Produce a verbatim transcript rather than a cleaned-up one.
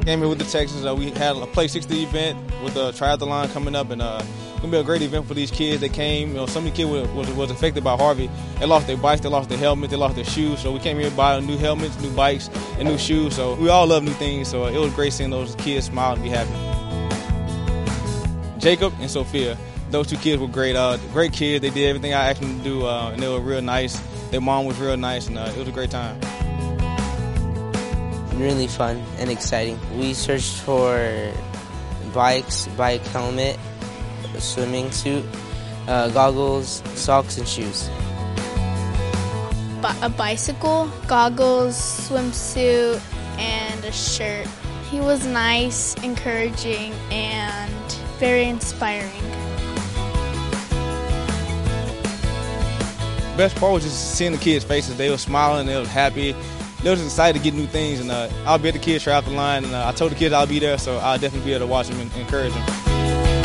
Came here with the Texans. Uh, we had a Play sixty event with the triathlon coming up, and uh, it's gonna be a great event for these kids that came. You know, some of the kids was, was, was affected by Harvey. They lost their bikes, they lost their helmets, they lost their shoes. So we came here to buy new helmets, new bikes, and new shoes. So we all love new things. So it was great seeing those kids smile and be happy. Jacob and Sophia, those two kids were great. Uh, great kids. They did everything I asked them to do, uh, and they were real nice. Their mom was real nice, and uh, it was a great time. Really fun and exciting. We searched for bikes, bike helmet, a swimming suit, uh, goggles, socks, and shoes. A bicycle, goggles, swimsuit, and a shirt. He was nice, encouraging, and very inspiring. The best part was just seeing the kids' faces. They were smiling, they were happy. They were just excited to get new things, and uh, I'll be at the kids' triathlon, and uh, I told the kids I'll be there, so I'll definitely be able to watch them and encourage them.